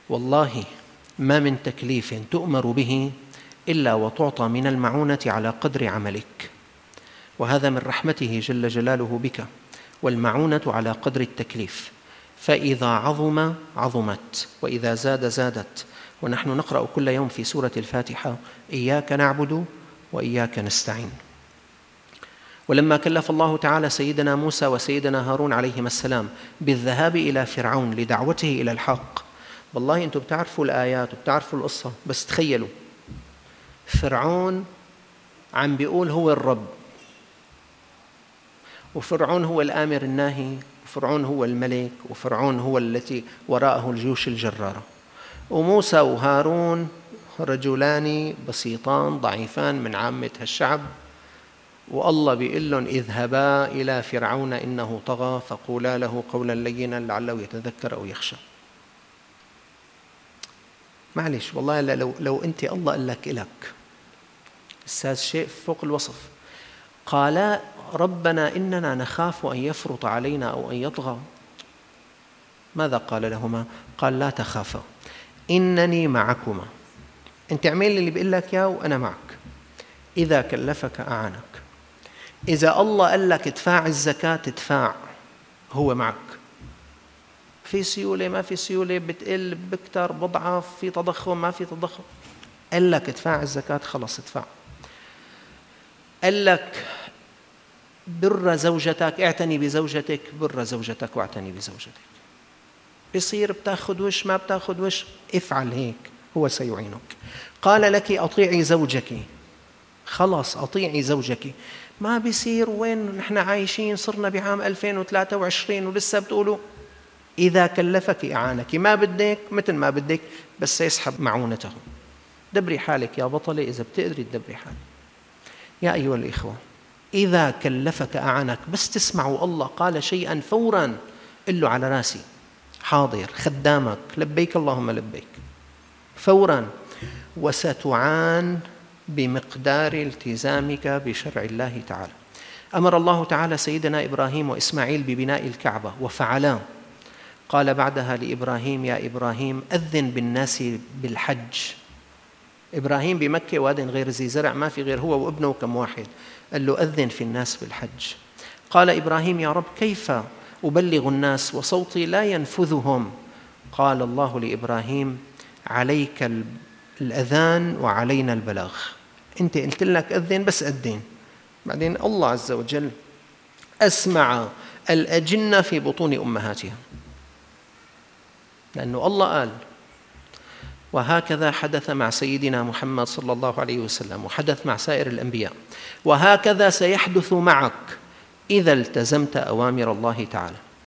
والله ما من تكليف تؤمر به إلا وتعطى من المعونة على قدر عملك، وهذا من رحمته جل جلاله بك، والمعونة على قدر التكليف، فإذا عظم عظمت، وإذا زاد زادت. ونحن نقرأ كل يوم في سورة الفاتحة: إياك نعبد وإياك نستعين. ولما كلف الله تعالى سيدنا موسى وسيدنا هارون عليهما السلام بالذهاب إلى فرعون لدعوته إلى الحق، والله أنتم بتعرفوا الآيات وبتعرفوا القصة، بس تخيلوا فرعون عم بيقول هو الرب، وفرعون هو الآمر الناهي، وفرعون هو الملك، وفرعون هو التي وراءه الجيوش الجرارة، وموسى وهارون رجلان بسيطان ضعيفان من عامة الشعب، والله بيقول لهم: اذهبا إلى فرعون إنه طغى فقولا له قولا لينا لعله يتذكر أو يخشى. معلش والله لو أنت الله قال لك إلك أستاذ شيء فوق الوصف، قال: ربنا إننا نخاف أن يفرط علينا أو أن يطغى، ماذا قال لهما؟ قال: لا تخافا إنني معكما، أنت اعمل اللي بيقول لك يا وأنا معك، إذا كلفك أعانك. إذا الله قال لك ادفع الزكاة تدفع، هو معك. في سيولة ما في سيولة، بتقل بكتر بضعف، في تضخم ما في تضخم، قال لك ادفع الزكاة خلص ادفع. قال لك بر زوجتك اعتني بزوجتك، بر زوجتك واعتني بزوجتك. بصير بتاخذ وش ما بتاخذ وش، افعل هيك هو سيعينك. قال لك أطيعي زوجك، خلاص أطيعي زوجك. ما بيصير وين نحن عايشين صرنا بعام 2023 ولسه بتقولوا إذا كلفك أعانك، ما بدك مثل ما بدك بس يسحب معونته. دبري حالك يا بطلة إذا بتقدري تدبري حالك. يا أيها الإخوة، إذا كلفك أعانك، بس تسمعوا الله قال شيئا فورا قل له على راسي حاضر خدامك لبيك اللهم لبيك فورا، وستعان بمقدار التزامك بشرع الله تعالى. أمر الله تعالى سيدنا إبراهيم وإسماعيل ببناء الكعبة وفعلا. قال بعدها لإبراهيم: يا إبراهيم أذن بالناس بالحج. إبراهيم بمكة واد غير ذي زرع، ما في غير هو وابنه كم واحد، قال له أذن في الناس بالحج. قال إبراهيم: يا رب كيف أبلغ الناس وصوتي لا ينفذهم؟ قال الله لإبراهيم: عليك الأذان وعلينا البلاغ. أنت قلت لك أذن بس أذن. بعدين الله عز وجل أسمع الأجنة في بطون أمهاتها، لأنه الله قال. وهكذا حدث مع سيدنا محمد صلى الله عليه وسلم، وحدث مع سائر الأنبياء، وهكذا سيحدث معك إذا التزمت أوامر الله تعالى.